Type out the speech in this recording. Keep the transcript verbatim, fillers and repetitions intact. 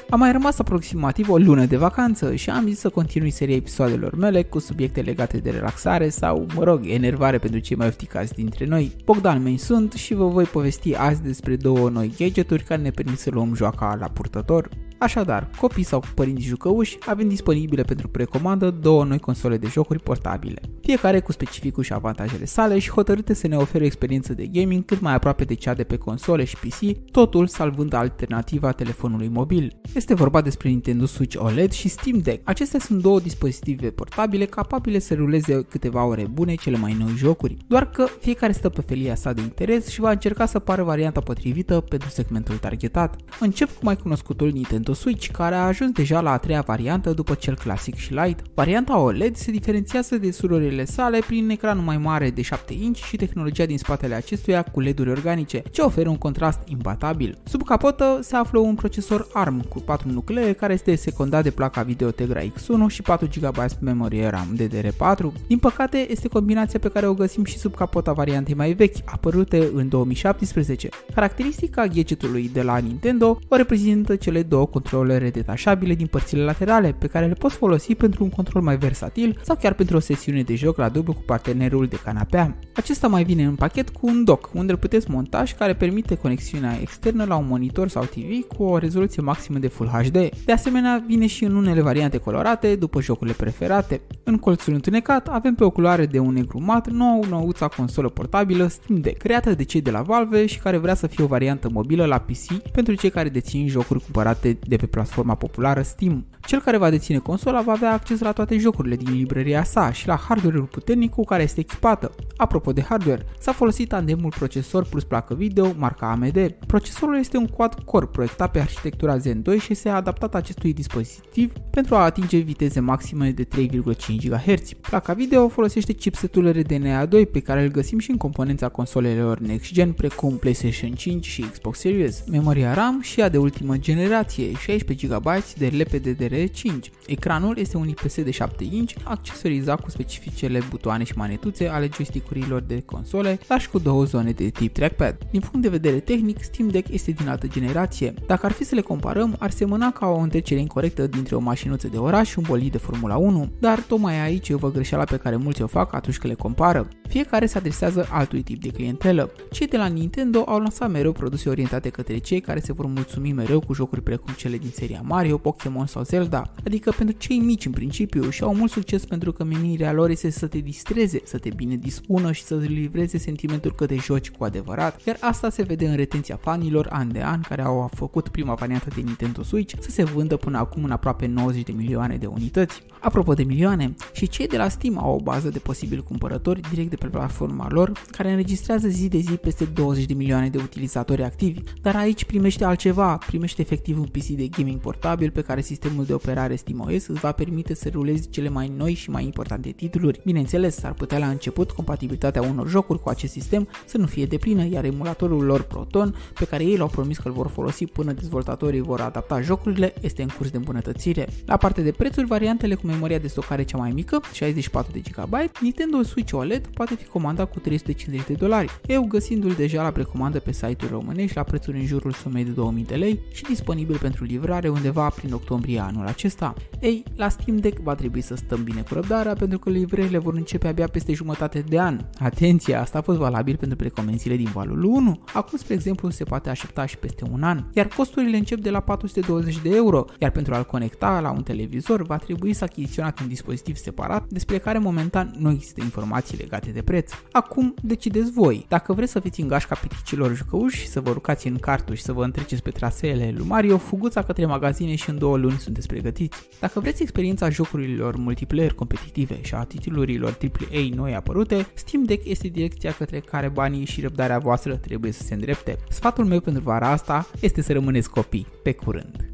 Am mai rămas aproximativ o lună de vacanță și am zis să continui seria episoadelor mele cu subiecte legate de relaxare sau, mă rog, enervare pentru cei mai ofticați dintre noi. Bogdan Meni sunt și vă voi povesti azi despre două noi gadgeturi care ne permit să luăm joaca la purtător. Așadar, copii sau părinți jucăuși avem disponibile pentru precomandă două noi console de jocuri portabile, fiecare cu specificul și avantajele sale și hotărâte să ne ofere o experiență de gaming cât mai aproape de cea de pe console și P C, totul salvând alternativa telefonului mobil. Este vorba despre Nintendo Switch O L E D și Steam Deck. Acestea sunt două dispozitive portabile capabile să ruleze câteva ore bune cele mai noi jocuri, doar că fiecare stă pe felia sa de interes și va încerca să pară varianta potrivită pentru segmentul targetat. Încep cu mai cunoscutul Nintendo Switch, care a ajuns deja la a treia variantă după cel clasic și Lite. Varianta O L E D se diferențiază de surorile sale prin ecranul mai mare de șapte inci și tehnologia din spatele acestuia cu L E D-uri organice, ce oferă un contrast imbatabil. Sub capotă se află un procesor ARM cu patru nuclee care este secundat de placa video Tegra X unu și patru gigabyte memorie RAM D D R patru. Din păcate, este combinația pe care o găsim și sub capota variantei mai vechi, apărute în două mii șaptesprezece. Caracteristica gadgetului de la Nintendo o reprezintă cele două controlere detașabile din părțile laterale, pe care le poți folosi pentru un control mai versatil sau chiar pentru o sesiune de joc la dublu cu partenerul de canapea. Acesta mai vine în pachet cu un dock, unde îl puteți monta și care permite conexiunea externă la un monitor sau T V cu o rezoluție maximă de Full H D. De asemenea, vine și în unele variante colorate, după jocurile preferate. În colțul întunecat avem pe o culoare de un negru mat nou nouța consolă portabilă Steam Deck, creată de cei de la Valve și care vrea să fie o variantă mobilă la P C pentru cei care dețin jocuri cumpărate de pe platforma populară Steam. Cel care va deține consola va avea acces la toate jocurile din librăria sa și la hardware-ul puternic cu care este echipată. Apropo de hardware, s-a folosit tandemul procesor plus placă video marca A M D. Procesorul este un quad-core proiectat pe arhitectura Zen doi și este adaptat acestui dispozitiv pentru a atinge viteze maxime de trei virgulă cinci gigahertz. Placa video folosește chipsetul R D N A doi pe care îl găsim și în componența consolelor next gen precum PlayStation cinci și Xbox Series. Memoria RAM și ea de ultimă generație, șaisprezece gigabyte de L P D D R cinci. Ecranul este un I P S de șapte inci, accesorizat cu specificele butoane și manetuțe ale joystick-urilor de console, dar și cu două zone de tip trackpad. Din punct de vedere tehnic, Steam Deck este din altă generație. Dacă ar fi să le comparăm, ar semăna ca o întrecere incorrectă dintre o mașinuță de oraș și un bolid de Formula unu, dar tocmai aici e o greșeală pe care mulți o fac atunci când le compară. Fiecare se adresează altui tip de clientelă. Cei de la Nintendo au lansat mereu produse orientate către cei care se vor mulțumi mereu cu jocuri precum cele din seria Mario, Pokémon sau Zelda, adică pentru cei mici în principiu, și au mult succes pentru că menirea lor este să te distreze, să te bine dispună și să-ți livreze sentimentul că te joci cu adevărat, iar asta se vede în retenția fanilor an de an care au făcut prima variantă de Nintendo Switch să se vândă până acum în aproape nouăzeci de milioane de unități. Apropo de milioane, și cei de la Steam au o bază de posibili cumpărători direct de pe platforma lor, care înregistrează zi de zi peste douăzeci de milioane de utilizatori activi, dar aici primește altceva, primește efectiv un P C de gaming portabil pe care sistemul de operare SteamOS îți va permite să rulezi cele mai noi și mai importante titluri. Bineînțeles, ar putea la început compatibilitatea unor jocuri cu acest sistem să nu fie deplină, iar emulatorul lor Proton, pe care ei l-au promis că îl vor folosi până dezvoltatorii vor adapta jocurile, este în curs de îmbunătățire. La parte de prețuri, variantele cu memoria de stocare cea mai mică, șaizeci și patru de gigabyte, Nintendo Switch O L E D poate fi comandat cu trei sute cincizeci de dolari, eu găsindu-l deja la precomandă pe site-uri românești la prețuri în jurul sumei de două mii de lei și disponibil pentru livrare undeva prin octombrie anul acesta. Ei, la Steam Deck va trebui să stăm bine cu răbdarea pentru că livrările vor începe abia peste jumătate de an. Atenție, asta a fost valabil pentru precomenzile din valul unu. Acum, spre exemplu, se poate aștepta și peste un an, iar costurile încep de la patru sute douăzeci de euro, iar pentru a-l conecta la un televizor va trebui să achiziționați un dispozitiv separat despre care momentan nu există informații legate de preț. Acum decideți voi. Dacă vreți să fiți în gașca piticilor jucăuși, să vă urcați în cartul și să vă întreceți pe traseele lui Mario, fuguța către magazine și în două luni sunteți pregătiți. Dacă vreți experiența jocurilor multiplayer competitive și a titlurilor triplu A noi apărute, Steam Deck este direcția către care banii și răbdarea voastră trebuie să se îndrepte. Sfatul meu pentru vara asta este să rămâneți copii. Pe curând!